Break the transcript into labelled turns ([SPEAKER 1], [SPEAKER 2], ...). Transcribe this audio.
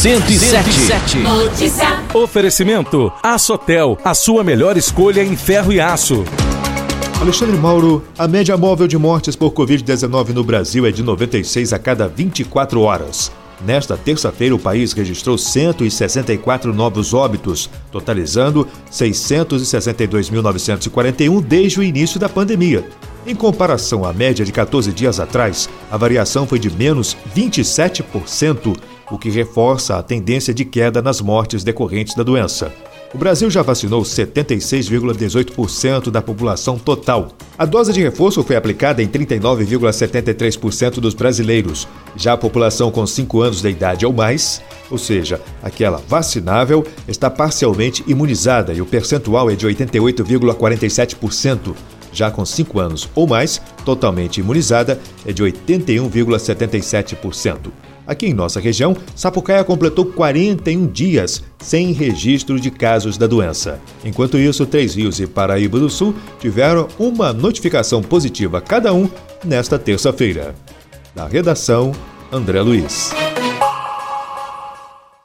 [SPEAKER 1] 107.
[SPEAKER 2] Notícia.
[SPEAKER 3] Oferecimento Açotel, a sua melhor escolha em ferro e aço.
[SPEAKER 4] Alexandre Mauro, a média móvel de mortes por Covid-19 no Brasil é de 96 a cada 24 horas. Nesta terça-feira, o país registrou 164 novos óbitos, totalizando 662.941 desde o início da pandemia. Em comparação à média de 14 dias atrás, a variação foi de menos 27%, o que reforça a tendência de queda nas mortes decorrentes da doença. O Brasil já vacinou 76,18% da população total. A dose de reforço foi aplicada em 39,73% dos brasileiros. Já a população com 5 anos de idade ou mais, ou seja, aquela vacinável, está parcialmente imunizada e o percentual é de 88,47%. Já com 5 anos ou mais, totalmente imunizada, é de 81,77%. Aqui em nossa região, Sapucaia completou 41 dias sem registro de casos da doença. Enquanto isso, Três Rios e Paraíba do Sul tiveram uma notificação positiva cada um nesta terça-feira. Da redação, André Luiz.